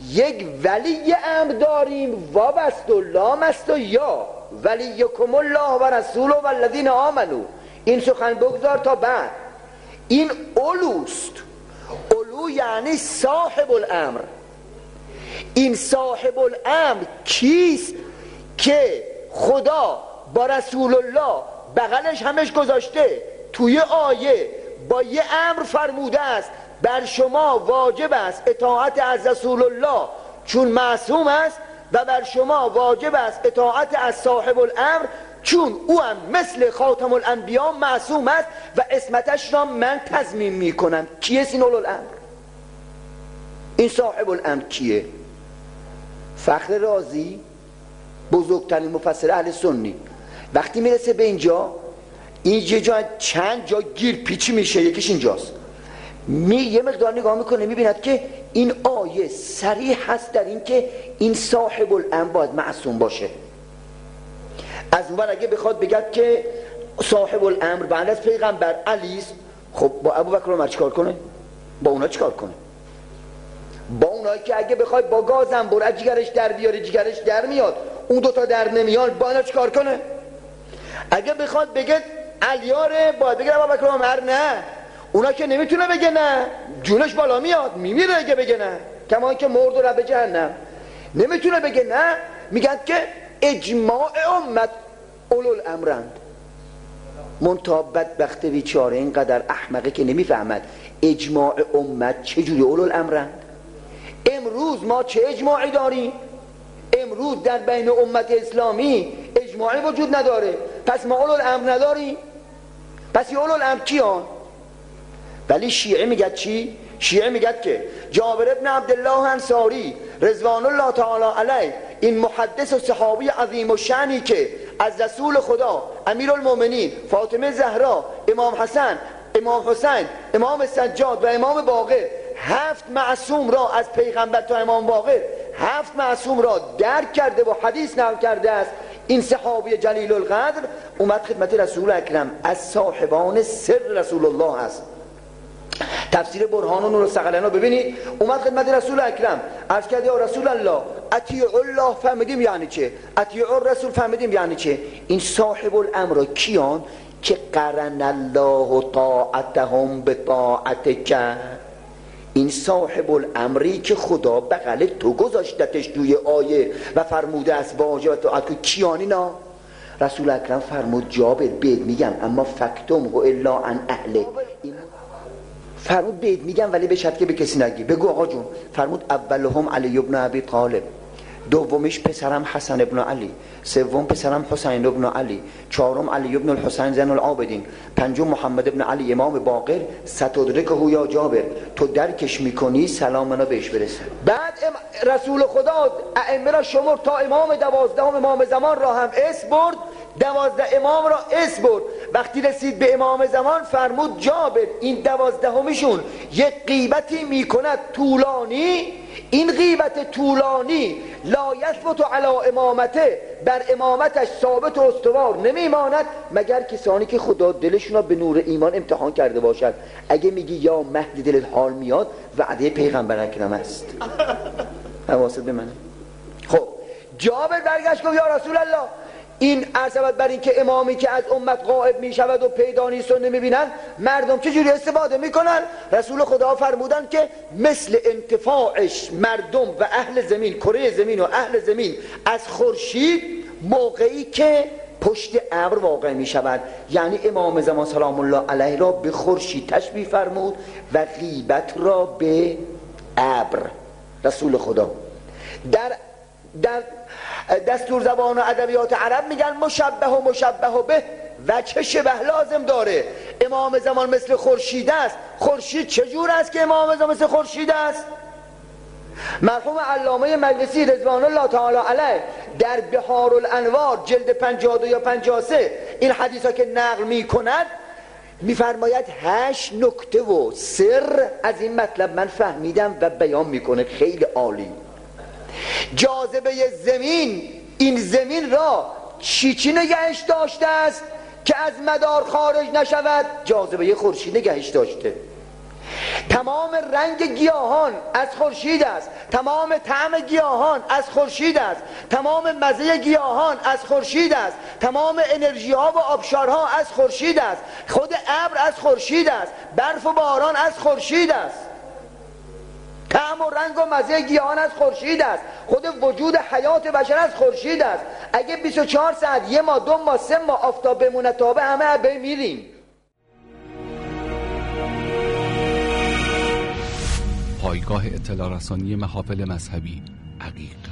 یک ولی امر داریم وابست و لامست و یا ولیکم الله و رسوله و الذین آمنو. این سخن بگذار تا بعد. این اولوست. اولو یعنی صاحب الامر. این صاحب الامر کیست که خدا با رسول الله بغلش همش گذاشته توی آیه با یه امر فرموده است بر شما واجب است اطاعت از رسول الله چون معصوم است و بر شما واجب است اطاعت از صاحب الامر چون او هم مثل خاتم الانبیا معصوم است و عصمتش را من تضمین میکنم. کیه این اولو الامر؟ این صاحب الامر کیه؟ فخر رازی بزرگترین مفسر اهل سنی وقتی میرسه به اینجا، این یه جا چند جا گیر پیچی میشه، یکیش اینجاست، یه مقدار نگاه میکنه میبیند که این آیه صریح هست در این که این صاحب الامر باید معصوم باشه. از اون ور اگه بخواد بگد که صاحب الامر بعد از پیغمبر علی است، خب با ابوبکر و عمر چیکار کنه؟ با اونا چیکار کنه؟ با اونایی که اگه بخوای با گازم بر جیگرش در بیاره جیگرش در میاد، اون دوتا در نمیاد، با اینا چیکار کنه؟ اگه بخواد بگه علیاره باید بگه ابوبکر و عمر نه، اونا که نمیتونه بگه نه، جونش بالا میاد میمیره اگه بگه نه، کما که مرد و رب جهنم. نمیتونه بگه نه، میگن که اجماع امت اولوالامرند. منتها بدبخت بیچاره اینقدر احمقه که نمیفهمد اجماع امت چجوری اولوالامرند. امروز ما چه اجماعی داریم؟ امروز در بین امت اسلامی اجماعی وجود نداره، پس ما اولوالامر نداریم. پس یه اولوالامر کیان؟ ولی شیعه میگد چی؟ شیعه میگد که جابر ابن عبدالله انصاری رضوان الله تعالی علیه، این محدث و صحابی عظیم و شأنی که از رسول خدا، امیرالمومنین، فاطمه زهرا، امام حسن، امام حسین، امام سجاد و امام باقر، 7 معصوم را از پیغمبر تا امام باقر 7 معصوم را درک کرده و حدیث نقل کرده است. این صحابی جلیل القدر اومد خدمت رسول اکرم، از صاحبان سر رسول الله است. تفسیر برهان و نور الثقلین رو ببینید، اومد خدمت رسول اکرم عرض کرد یا رسول الله اطیع الله، فهمیدیم یعنی چه، اطیع الرسول فهمیدیم یعنی چه. این صاحب الامر کیان که قرن الله طاعتهم به طاعتک، این صاحب الامری که خدا بغل تو گذاشتتش توی آیه و فرموده است واجب طاعت کیان اینا؟ رسول اکرم فرمود جابر بید میگم اما فکتم و الا عن اهله، فرمود بید میگم ولی به شرط که به کسی نگی. بگو آقا جون. فرمود اولهم علی ابن ابی طالب، دومیش پسرم حسن ابن علی، سوم پسرم حسین ابن علی، چهارم علی ابن الحسین زین العابدین، پنجم محمد ابن علی امام باقر، ستدرکه یا جابر، تو درکش میکنی سلام منو بهش برسه. بعد رسول خدا ائمه را شمرد تا امام 12 امام زمان را هم اسم برد، 12 امام را اسم برد. وقتی رسید به امام زمان فرمود جابر این 12میشون یک غیبتی میکند طولانی، این غیبت طولانی لا یثبت علی امامته، بر امامتش ثابت و استوار نمیماند مگر کسانی که خدا دلشون را به نور ایمان امتحان کرده باشد. اگه میگی یا مهدی دلت حال میاد، وعده پیغمبر اکرم است. حواست به منه. خب جابر برگشت گفت یا رسول الله این عرض بر این که امامی که از امت غائب می شود و پیدا نیست و نمیبینن، مردم چجوری استفاده میکنن؟ رسول خدا فرمودن که مثل انتفاعش مردم و اهل زمین، کره زمین و اهل زمین از خورشید موقعی که پشت ابر واقع می شود. یعنی امام زمان سلام الله علیه را به خورشید تشبیه فرمود و غیبت را به ابر. رسول خدا در دستور زبان و ادبیات عرب میگن مشبه و مشبه به، و چه شبه لازم داره. امام زمان مثل خورشید است. خورشید چجور است که امام زمان مثل خورشید است؟ مرحوم علامه مجلسی رضوان الله تعالی علیه در بحار الانوار جلد 52 یا 53 این حدیثا که نقل میکند میفرماید 8 نکته و سر از این مطلب من فهمیدم و بیان میکنه. خیلی عالی. جاذبه زمین، این زمین را چی نگهش داشته است که از مدار خارج نشود؟ جاذبه خورشید نگهش داشته. تمام رنگ گیاهان از خورشید است، تمام طعم گیاهان از خورشید است، تمام مزه گیاهان از خورشید است، تمام انرژی ها و آبشارها از خورشید است، خود ابر از خورشید است، برف و باران از خورشید است، طعم و رنگ و مزه گیاهان از خورشید است، خود وجود حیات بشر از خورشید است. اگه 24 ساعت، 1 ماه، 2 ماه، 3 ماه آفتاب بمونه تابه، همه میریم. پایگاه اطلاع رسانی محافل مذهبی عقیق.